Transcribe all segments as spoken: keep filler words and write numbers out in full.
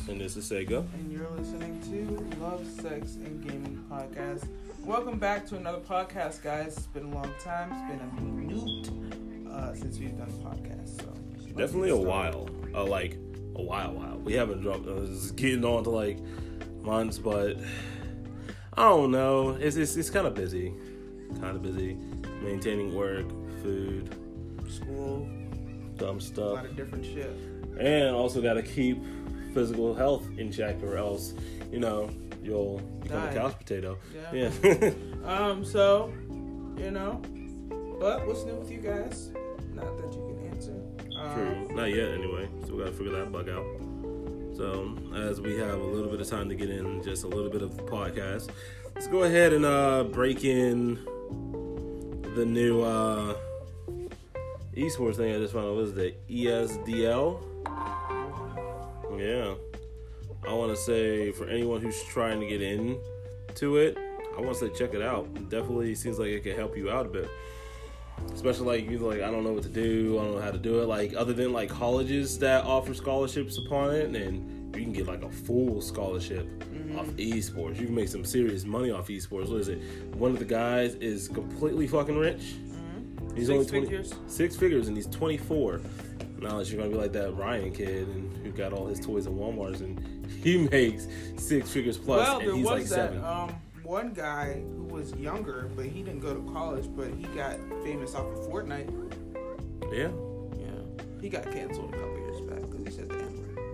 And this is Sega. And you're listening to Love, Sex, and Gaming Podcast. Welcome back to another podcast, guys. It's been a long time. It's been a minute uh, since we've done a podcast. So Definitely a while. Uh, like, a while, while. We haven't dropped, uh, it's getting on to like months, but I don't know. It's it's, it's kind of busy. Kind of busy. Maintaining work, food, school, dumb a stuff. lot of different shit. And also got to keep physical health in check, or else, you know, you'll become Die. a couch potato. Yeah. Yeah. um. So, you know, but what's new with you guys? Not that you can answer. Um, True. Not yet, anyway. So we got to figure that bug out. So, as we have a little bit of time to get in just a little bit of the podcast, let's go ahead and uh, break in the new uh, esports thing I just found out. What is it? E S D L? Yeah. I want to say, for anyone who's trying to get into it, I want to say check it out. It definitely seems like it can help you out a bit. Especially like you're like, I don't know what to do, I don't know how to do it. Like, other than like colleges that offer scholarships upon it, and you can get like a full scholarship mm-hmm. off esports. You can make some serious money off esports. What is it? One of the guys is completely fucking rich. Mm-hmm. He's six only twenty, figures. Six figures, and he's twenty-four. Now that you're gonna be like that Ryan kid, and who got all his toys at Walmart's, and he makes six figures plus, well, and there he's was like that, seven. Um, one guy who was younger, but he didn't go to college, but he got famous off of Fortnite. Yeah. Yeah. He got canceled a couple years back because he said the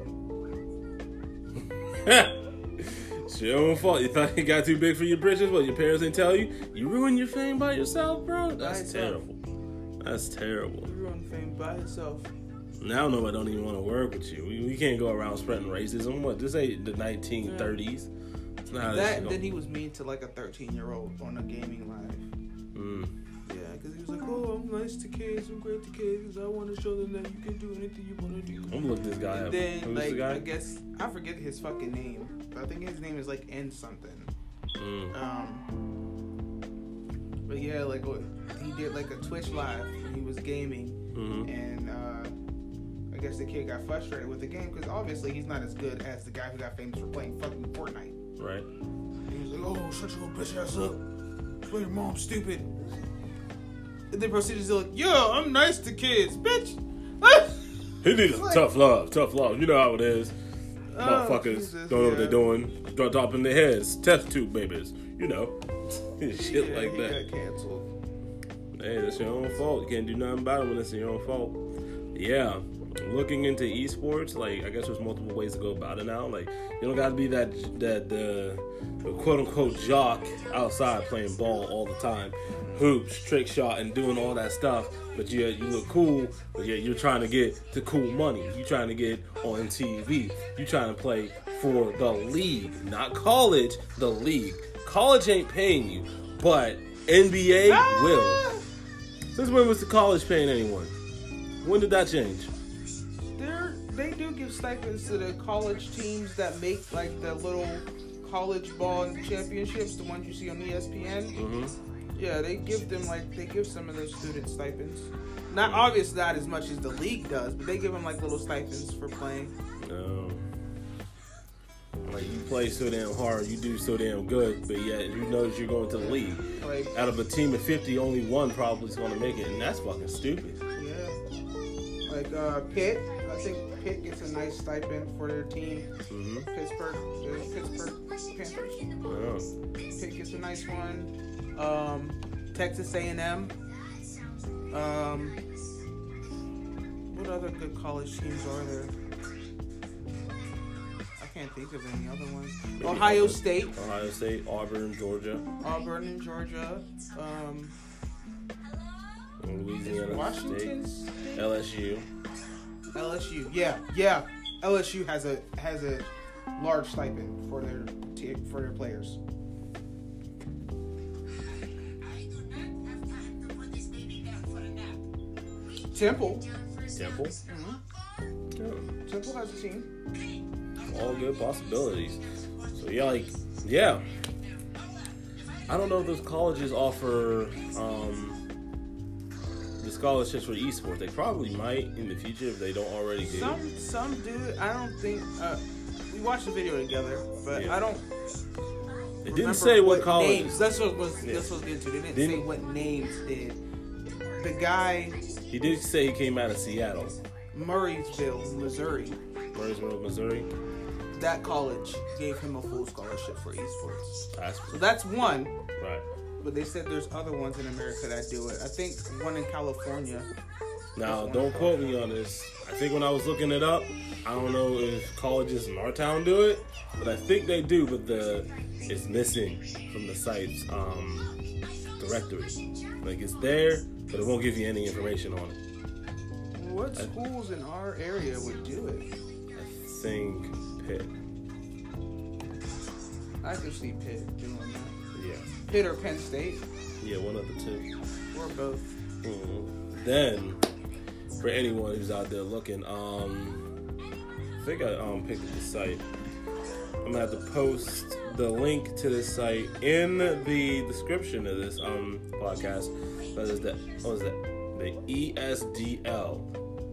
N-word. It's your own fault. You thought you got too big for your britches? What, your parents didn't tell you? You ruined your fame by yourself, bro? That's By terrible. That's terrible. He ruined fame by himself. Now nobody don't even want to work with you. We, we can't go around spreading racism. What, this ain't the nineteen thirties. It's not how That, this and shit then go. he was mean to like a thirteen-year-old on a gaming live. Mm. Yeah, because he was like, oh, I'm nice to kids, I'm great to kids, I want to show them that you can do anything you want to do. I'm gonna look this guy And up. then, Who's like, the guy? I guess, I forget his fucking name, but I think his name is like N something. Mm. Um, but yeah, like, what, he did like a Twitch live, and he was gaming, Mm-hmm. and uh, I guess the kid got frustrated with the game, because obviously he's not as good as the guy who got famous for playing fucking Fortnite. Right. He was like, oh, shut your bitch ass up. Play your mom stupid. And then proceeded to like, yo, I'm nice to kids, bitch. He needs Like- tough love, tough love. You know how it is. Oh, Motherfuckers Jesus, don't know what yeah. they're doing. Drop dropping their heads. Test tube babies. You know. Shit Yeah, like he that. got canceled. Hey, that's your own fault. You can't do nothing about it when it's your own fault. Yeah. Looking into esports, like, I guess there's multiple ways to go about it now. Like, you don't gotta be that that the, the quote unquote jock outside playing ball all the time, hoops, trick shot, and doing all that stuff. But you you look cool, but yet you're trying to get the cool money. You're trying to get on T V. You're trying to play for the league, not college. The league. College ain't paying you, but N B A Ah! will. Since when was the college paying anyone? When did that change? They're, they do give stipends to the college teams that make like the little college ball championships, the ones you see on E S P N. Mm-hmm. Yeah, they give them like they give some of those students stipends. Not obviously not as much as the league does, but they give them like little stipends for playing. No. Like, you play so damn hard, you do so damn good, but yet you know that you're going to the league. Like, Out of a team of fifty, only one probably is going to make it, and that's fucking stupid. yeah, like uh, Pitt. I think Pitt gets a nice stipend for their team. Mm-hmm. Pittsburgh, the Pittsburgh Panthers. Oh. Pitt gets a nice one. Um, Texas A and M. Um, what other good college teams are there? I can't think of any other ones. Maybe Ohio Auburn. State, Ohio State, Auburn, Georgia, Auburn and Georgia, um, Louisiana Washington State, State, L S U. L S U. Yeah, yeah. L S U has a has a large stipend for their te- for their players. Temple. Temple. Mm-hmm. Yeah. Temple has a team. All good possibilities. So yeah, like, yeah. I don't know if those colleges offer um, the scholarships for esports. They probably might in the future if they don't already do. Some some do. I don't think uh, we we watched the video together, but Yeah. I don't. It didn't say what, what college. Names. That's what was. Yeah. That's what was into. They didn't, Didn't- say what names did. The guy, He did say he came out of Seattle, Murraysville, Missouri. Murraysville, Missouri. That college gave him a full scholarship for esports. That's So that's one. right. But they said there's other ones in America that do it. I think one in California. Now, don't quote me on this. I think when I was looking it up, I don't know if colleges in our town do it, but I think they do. But the it's missing from the site's um, directory. Like it's there, but it won't give you any information on it. What schools in our area would do it? I think Pitt. I could see Pitt doing that. Yeah. Pitt or Penn State, Yeah, one of the two. or both. Mhm. Then, for anyone who's out there looking, um, I think I um picked up the site. I'm gonna have to post the link to this site in the description of this um podcast. That is the what is that? The E S D L.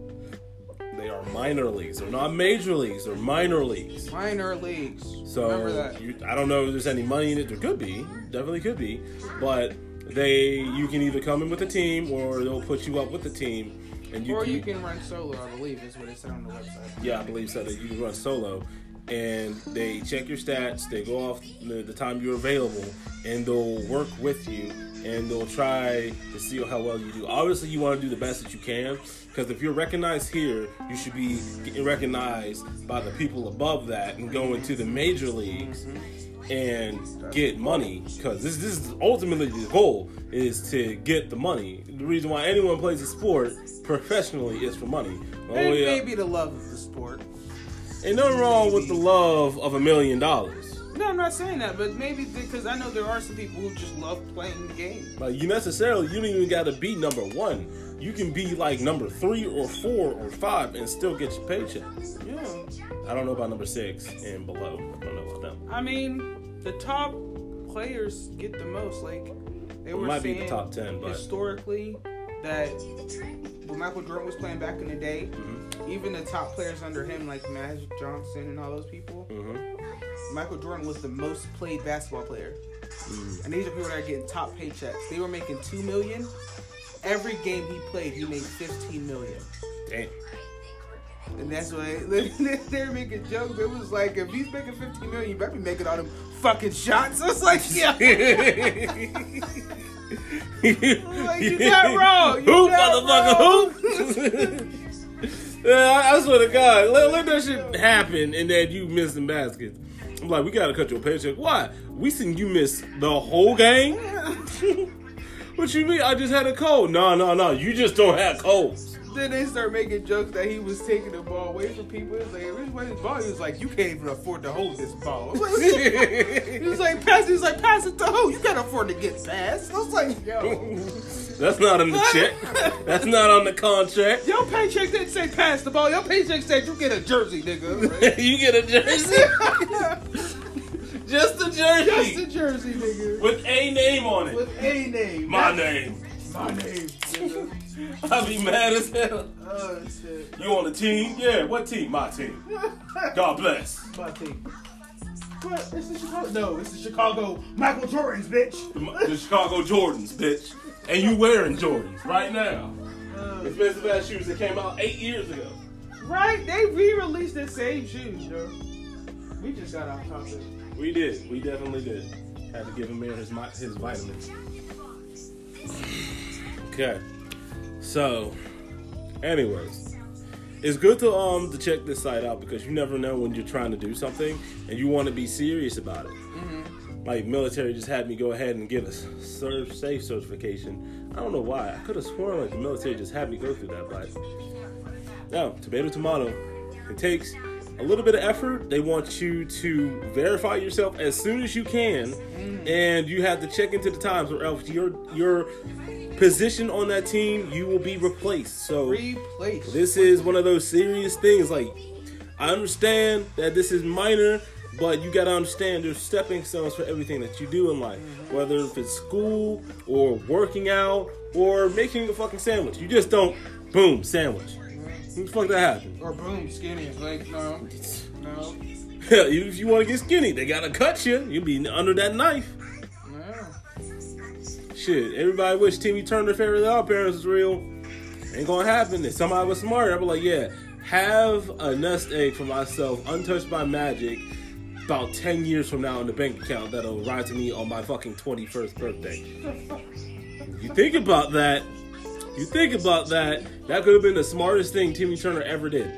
They are minor leagues. They're not major leagues. They're minor leagues. Minor leagues. So Remember that. You, I don't know if there's any money in it. There could be, definitely could be, but they you can either come in with a team or they'll put you up with the team, and you or can, you can run solo, I believe, is what it said on the website. yeah, I believe so that you can run solo, and they check your stats. They go off the, the time you're available, and they'll work with you, and they'll try to see how well you do. Obviously, you want to do the best that you can. Because if you're recognized here, you should be getting recognized by the people above that and go into the major leagues and get money. Because this, this is ultimately the goal, is to get the money. The reason why anyone plays a sport professionally is for money. Oh, And yeah. maybe the love of the sport. Ain't nothing wrong with the love of a million dollars. No, I'm not saying that, but maybe because I know there are some people who just love playing the game. Like, you necessarily, you don't even got to be number one. You can be like number three or four or five and still get your paycheck. Yeah. I don't know about number six and below. I don't know about them. I mean, the top players get the most. Like, they It were might be saying the top ten, but historically that when Michael Jordan was playing back in the day, Mhm. even the top players under him, like Magic Johnson and all those people, Mhm. Michael Jordan was the most played basketball player. Mhm. And these are people that are getting top paychecks. They were making two million. Every game he played, he made fifteen million. Damn. And that's why they were making jokes. It was like, if he's making fifteen million, you better be making all them fucking shots. I was like, yeah. Like, you're not wrong. You're Who, not motherfucker, who? Yeah, I swear to God, let, let that shit happen and then you missing baskets. I'm like, we gotta cut your paycheck. Why? We seen you miss the whole game? What you mean? I just had a cold. No, no, no. You just don't have colds. Then they start making jokes that he was taking the ball away from people. He was like, where's where's his ball? He was like, you can't even afford to hold this ball. He was like, pass. He was like, pass it to who? You can't afford to get passed. I was like, yo. That's not on the check. That's not on the contract. Your paycheck didn't say pass the ball. Your paycheck said you get a jersey, nigga. Right? You get a jersey. Just a jersey. Just a jersey, nigga. With a name on it. With a name. My That's name. My name, nigga. I'll be mad as hell. Oh, shit. You on the team? Yeah, what team? My team. God bless. My team. What? It's the Chicago. No, it's the Chicago Michael Jordans, bitch. The, the Chicago Jordans, bitch. And you wearing Jordans right now. Uh, Expensive ass shoes that came out eight years ago. right? They re-released the same shoes, yo. We just got off topic. We did. We definitely did. Had to give him his his vitamins. Okay. So, anyways, it's good to um to check this site out because you never know when you're trying to do something and you want to be serious about it. Mm-hmm. Like military just had me go ahead and get a serve safe certification. I don't know why. I could have sworn like the military just had me go through that, but no, tomato tomato. It takes a little bit of effort. They want you to verify yourself as soon as you can, mm. and you have to check into the times, or else your your position on that team, you will be replaced. So replaced. This is one of those serious things. Like, I understand that this is minor, but you gotta understand there's stepping stones for everything that you do in life. Mm-hmm. Whether if it's school or working out or making a fucking sandwich, you just don't boom sandwich. When the fuck that happened? Or boom, skinny. Like, no. No. Even if you want to get skinny, they gotta cut you. You'll be under that knife. Yeah. Shit, everybody wish Timmy Turner Fairy Tale Parents was real. Ain't gonna happen. If somebody was smart, I'd be like, yeah, have a nest egg for myself, untouched by magic, about ten years from now in the bank account that'll arrive to me on my fucking twenty-first birthday. You think about that. You think about that. That could have been the smartest thing Timmy Turner ever did.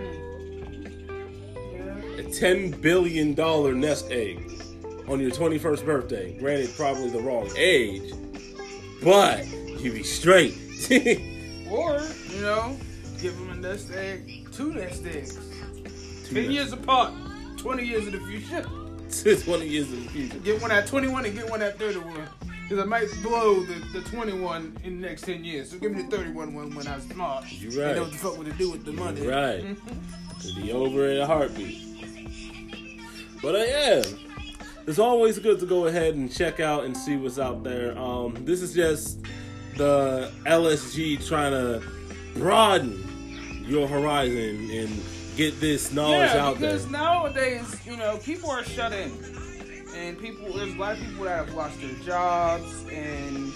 A ten billion dollars nest egg on your twenty-first birthday. Granted, probably the wrong age, but you be straight. Or, you know, give them a nest egg, two nest eggs. Two ten nest- years apart, twenty years in the future. twenty years in the future. Get one at twenty-one and get one at thirty-one. Because I might blow the, the twenty-one in the next ten years. So give me the thirty-one one when I'm smart. You I right. know what the fuck would to do with the money. You right. It'll be over in a heartbeat. But uh, yeah, it's always good to go ahead and check out and see what's out there. Um, this is just the L S G trying to broaden your horizon and get this knowledge yeah, out there. because nowadays, you know, people are shut in. And people, there's a lot of people that have lost their jobs, and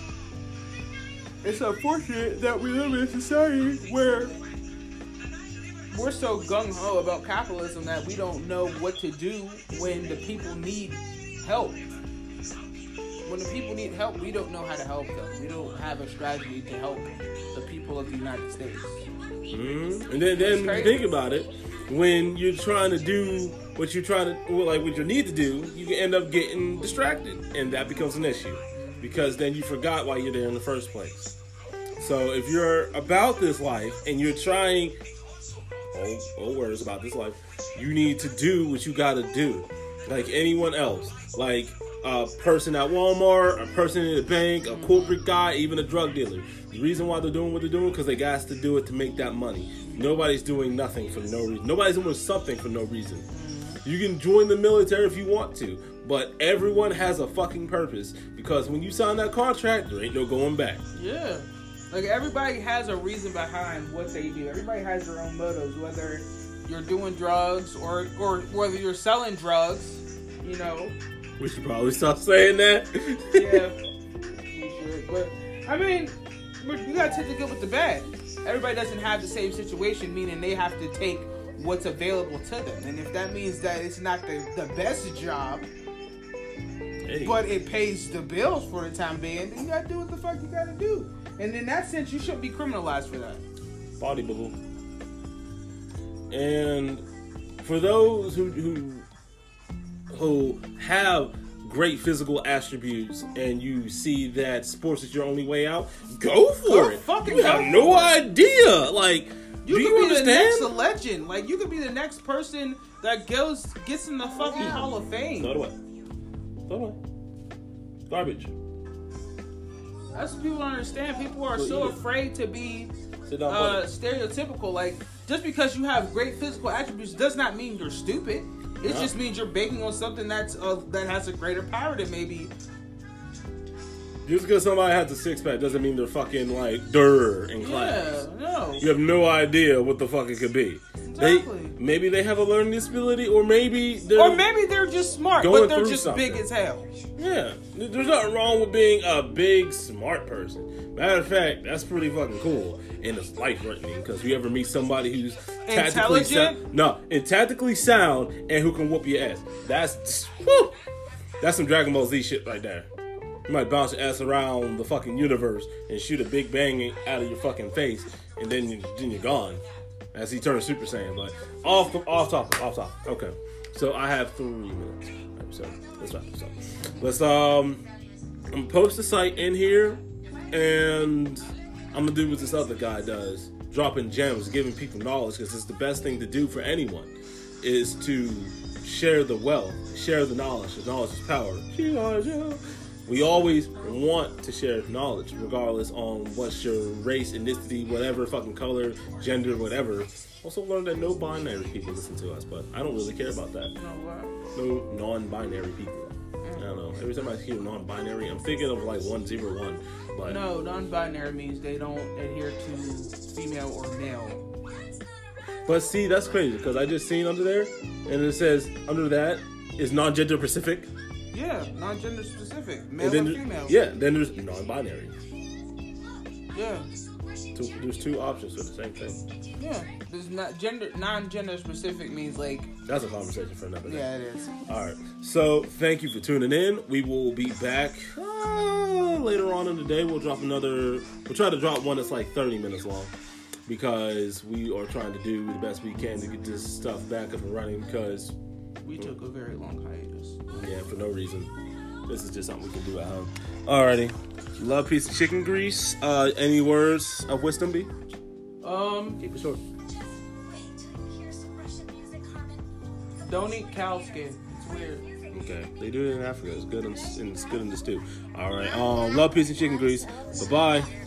it's unfortunate that we live in a society where we're so gung-ho about capitalism that we don't know what to do when the people need help. When the people need help, we don't know how to help them. We don't have a strategy to help the people of the United States. Mm-hmm. And then, then when you think about it, when you're trying to do what you're trying to, like what you need to do, you can end up getting distracted, and that becomes an issue because then you forgot why you're there in the first place. So if you're about this life and you're trying, oh, oh words about this life, you need to do what you got to do, like anyone else, like a person at Walmart, a person in the bank, a corporate guy, even a drug dealer. The reason why they're doing what they're doing because they got to do it to make that money. Nobody's doing nothing for no reason. Nobody's doing something for no reason. You can join the military if you want to, but everyone has a fucking purpose because when you sign that contract, there ain't no going back. Yeah. Like, everybody has a reason behind what they do. Everybody has their own motives, whether you're doing drugs or, or whether you're selling drugs, you know. We should probably stop saying that. Yeah, we should. But, I mean, you gotta take the good with the bad. Everybody doesn't have the same situation, meaning they have to take what's available to them. And if that means that it's not the, the best job, hey, but it pays the bills for the time being, then you gotta do what the fuck you gotta do. And in that sense, you shouldn't be criminalized for that. Body bubble. And for those who who who have great physical attributes and you see that sports is your only way out, go for Go it. fucking you go have for no it. idea. Like, You do could you be understand? the next legend. Like, you could be the next person that goes gets in the fucking Hall of Fame. Throw it away. Throw it away. Garbage. That's what people don't understand. People are Well, so eat it. afraid to be Sit down, uh, buddy. stereotypical. Like, just because you have great physical attributes does not mean you're stupid. It No. just means you're banking on something that's uh, that has a greater power than maybe. Just because somebody has a six pack doesn't mean they're fucking like durr in class. Yeah, no. You have no idea what the fuck it could be. Exactly. They maybe they have a learning disability, or maybe they're Or maybe they're just smart, going but they're through just something. big as hell. Yeah, there's nothing wrong with being a big, smart person. Matter of fact, that's pretty fucking cool. And it's life threatening because you ever meet somebody who's tactically Intelligent? sound, no, and tactically sound and who can whoop your ass. That's whew, that's some Dragon Ball Z shit right there. You might bounce your ass around the fucking universe and shoot a big bang out of your fucking face, and then you, then you're gone. As he turns Super Saiyan, but off off topic, off topic. Okay, so I have three minutes. Right, so let's wrap this up. Let's um, I'm gonna post the site in here, and I'm gonna do what this other guy does, dropping gems, giving people knowledge, because it's the best thing to do for anyone, is to share the wealth, share the knowledge. The knowledge is power. We always want to share knowledge, regardless on what's your race, ethnicity, whatever, fucking color, gender, whatever. Also learn that no binary people listen to us, but I don't really care about that. You know what? No non-binary people. I don't know. Every time I hear non-binary, I'm thinking of like one zero one. But No, non-binary means they don't adhere to female or male. But see, that's crazy because I just seen under there, and it says under that is non-gender specific. Yeah, non-gender specific, male And then, or female. yeah, then there's non-binary. Yeah. Two, there's two options for the same thing. Yeah. There's not gender non-gender specific means like. That's a conversation for another day. Yeah, it is. All right. So thank you for tuning in. We will be back uh, later on in the day. We'll drop another. We'll try to drop one that's like thirty minutes long because we are trying to do the best we can to get this stuff back up and running. Because we took a very long hiatus. Yeah, for no reason. This is just something we can do at home. Alrighty. Love, peace, and chicken grease. Uh, any words of wisdom, B? Um, Keep it short. Don't eat cow skin. It's weird. Okay, they do it in Africa. It's good. In, it's good in the stew. All right. Um, love, peace, and chicken grease. Bye bye.